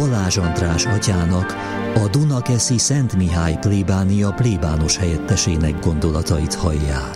Balázs András atyának, a Dunakeszi Szent Mihály plébánia plébános helyettesének gondolatait hallják.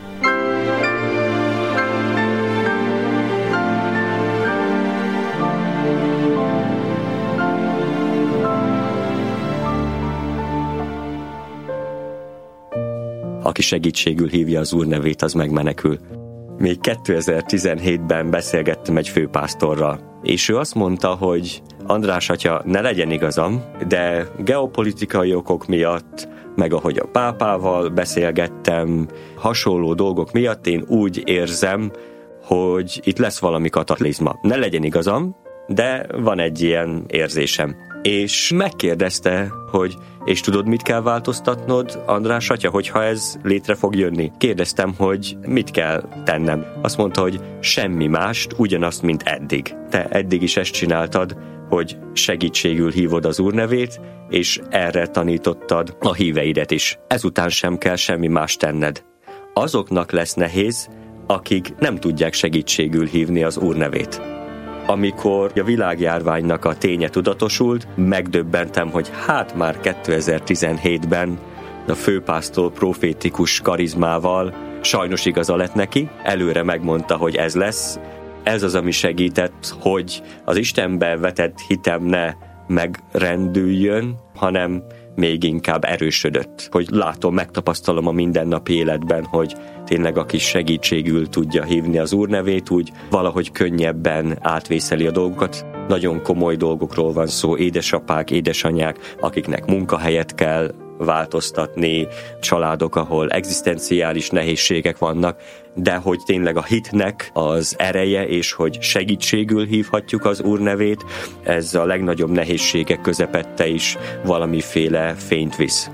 Aki segítségül hívja az Úr nevét, az megmenekül. Még 2017-ben beszélgettem egy főpásztorral, és ő azt mondta, hogy András atya, ne legyen igazam, de geopolitikai okok miatt, meg ahogy a pápával beszélgettem, hasonló dolgok miatt én úgy érzem, hogy itt lesz valami kataklizma. Ne legyen igazam, de van egy ilyen érzésem. És megkérdezte, hogy és tudod, mit kell változtatnod, András atya, hogyha ez létre fog jönni? Kérdeztem, hogy mit kell tennem. Azt mondta, hogy semmi mást, ugyanazt, mint eddig. Te eddig is ezt csináltad, hogy segítségül hívod az Úr nevét, és erre tanítottad a híveidet is. Ezután sem kell semmi más tenned. Azoknak lesz nehéz, akik nem tudják segítségül hívni az Úr nevét. Amikor a világjárványnak a ténye tudatosult, megdöbbentem, hogy hát már 2017-ben a főpásztor profétikus karizmával sajnos igaza lett neki, előre megmondta, hogy ez lesz. Ez az, ami segített, hogy az Istenbe vetett hitem ne megrendüljön, hanem még inkább erősödött. Hogy látom, megtapasztalom a mindennapi életben, hogy tényleg aki segítségül tudja hívni az Úr nevét, úgy valahogy könnyebben átvészeli a dolgokat. Nagyon komoly dolgokról van szó, édesapák, édesanyák, akiknek munkahelyet kell változtatni, családok, ahol egzisztenciális nehézségek vannak, de hogy tényleg a hitnek az ereje, és hogy segítségül hívhatjuk az Úr nevét, ez a legnagyobb nehézségek közepette is valamiféle fényt visz.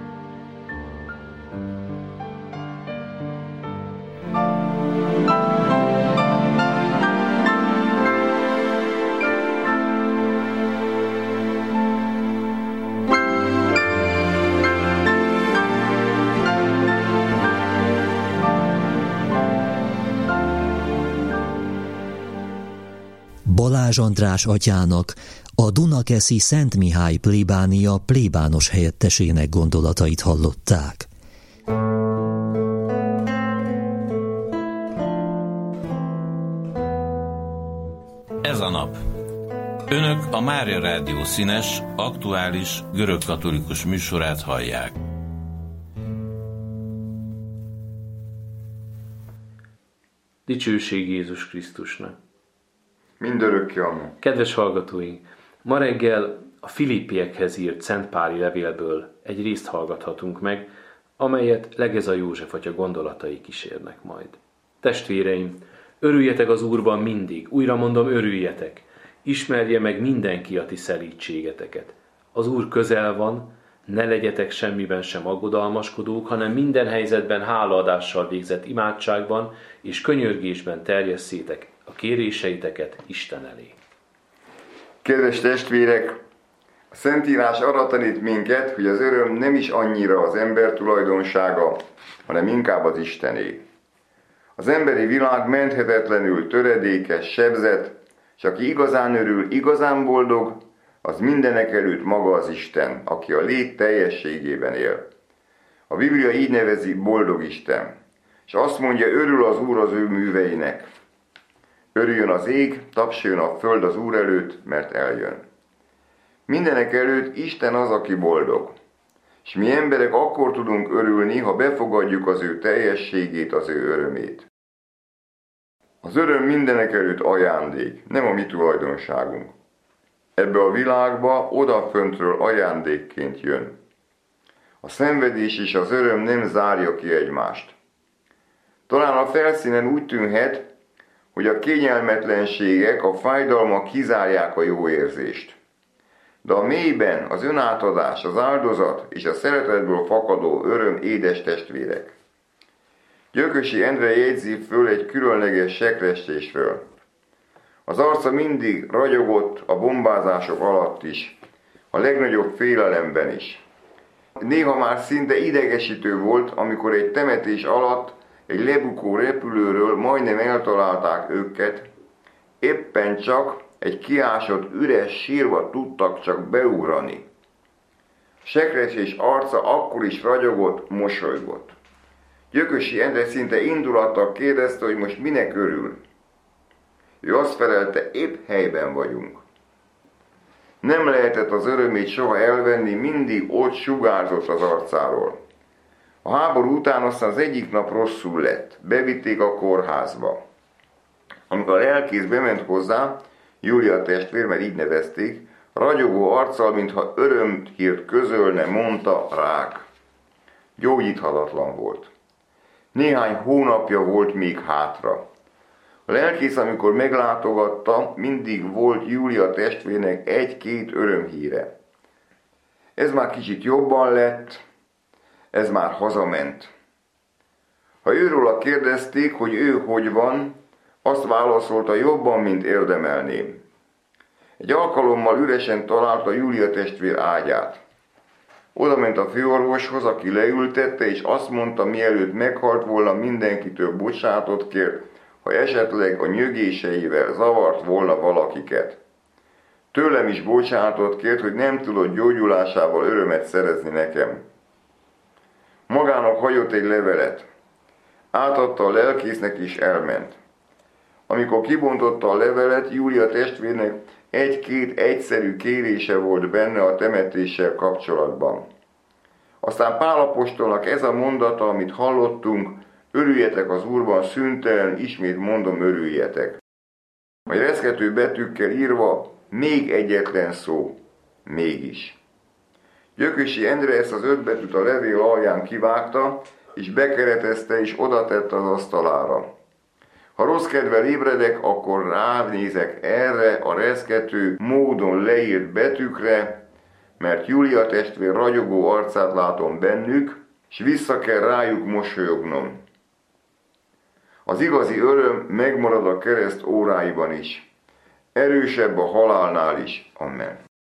Balázs András atyának, a Dunakeszi Szent Mihály plébánia plébános helyettesének gondolatait hallották. Ez a nap. Önök a Mária Rádió színes, aktuális, görögkatolikus műsorát hallják. Dicsőség Jézus Krisztusnak! Mindörökké amen. Kedves hallgatóink! Ma reggel a Filippiekhez írt Szent Páli levélből egy részt hallgathatunk meg, amelyet Legeza József atya gondolatai kísérnek majd. Testvéreim, örüljetek az Úrban mindig, újra mondom, örüljetek! Ismerje meg mindenki a ti szelídségeteket. Az Úr közel van, ne legyetek semmiben sem aggodalmaskodók, hanem minden helyzetben hálaadással végzett imádságban és könyörgésben terjesszétek a kéréseiteket Isten elé. Kedves testvérek, a Szentírás arra tanít minket, hogy az öröm nem is annyira az ember tulajdonsága, hanem inkább az Istené. Az emberi világ menthetetlenül töredékes, sebzett, és aki igazán örül, igazán boldog, az mindenekelőtt maga az Isten, aki a lét teljességében él. A Biblia így nevezi boldog Isten, és azt mondja, örül az Úr az ő műveinek. Örüljön az ég, tapsoljon a föld az Úr előtt, mert eljön. Mindenek előtt Isten az, aki boldog. És mi emberek akkor tudunk örülni, ha befogadjuk az ő teljességét, az ő örömét. Az öröm mindenek előtt ajándék, nem a mi tulajdonságunk. Ebbe a világba odaföntről ajándékként jön. A szenvedés és az öröm nem zárja ki egymást. Talán a felszínen úgy tűnhet, hogy a kényelmetlenségek, a fájdalmak kizárják a jó érzést. De a mélyben az önátadás, az áldozat és a szeretetből fakadó öröm, édes testvérek. Gyökösi Endre jegyzi föl egy különleges sekrestésről. Az arca mindig ragyogott a bombázások alatt is, a legnagyobb félelemben is. Néha már szinte idegesítő volt, amikor egy temetés alatt egy lebukó repülőről majdnem eltalálták őket, éppen csak egy kiásott üres sírba tudtak csak beugrani. Sekrecsés arca akkor is ragyogott, mosolygott. Gyökösi Endre szinte indulattal kérdezte, hogy most minek örül. Ő azt felelte, épp helyben vagyunk. Nem lehetett az örömét soha elvenni, mindig ott sugárzott az arcáról. A háború után aztán az egyik nap rosszul lett. Bevitték a kórházba. Amikor a lelkész bement hozzá, Júlia testvér, mert így nevezték, ragyogó arccal, mintha örömhírt közölne, mondta: rák. Gyógyíthatatlan volt. Néhány hónapja volt még hátra. A lelkész, amikor meglátogatta, mindig volt Júlia testvérnek egy-két örömhíre. Ez már kicsit jobban lett, ez már hazament. Ha őróla kérdezték, hogy ő hogy van, azt válaszolta: jobban, mint érdemelném. Egy alkalommal üresen találta Júlia testvér ágyát. Oda ment a főorvoshoz, aki leültette, és azt mondta, mielőtt meghalt volna, mindenkitől bocsánatot kért, ha esetleg a nyögéseivel zavart volna valakiket. Tőlem is bocsánatot kért, hogy nem tudott gyógyulásával örömet szerezni nekem. Magának hagyott egy levelet. Átadta a lelkésznek, és elment. Amikor kibontotta a levelet, Júlia testvérnek egy-két egyszerű kérése volt benne a temetéssel kapcsolatban. Aztán Pál apostolnak ez a mondata, amit hallottunk: örüljetek az Úrban szüntelen, ismét mondom, örüljetek. Majd reszkető betűkkel írva még egyetlen szó: mégis. Gyökösi Endre ezt az 5 betűt a levél alján kivágta, és bekeretezte, és odatette az asztalára. Ha rossz kedvel ébredek, akkor ránézek erre a reszkető módon leírt betűkre, mert Júlia testvér ragyogó arcát látom bennük, és vissza kell rájuk mosolyognom. Az igazi öröm megmarad a kereszt óráiban is. Erősebb a halálnál is. Amen.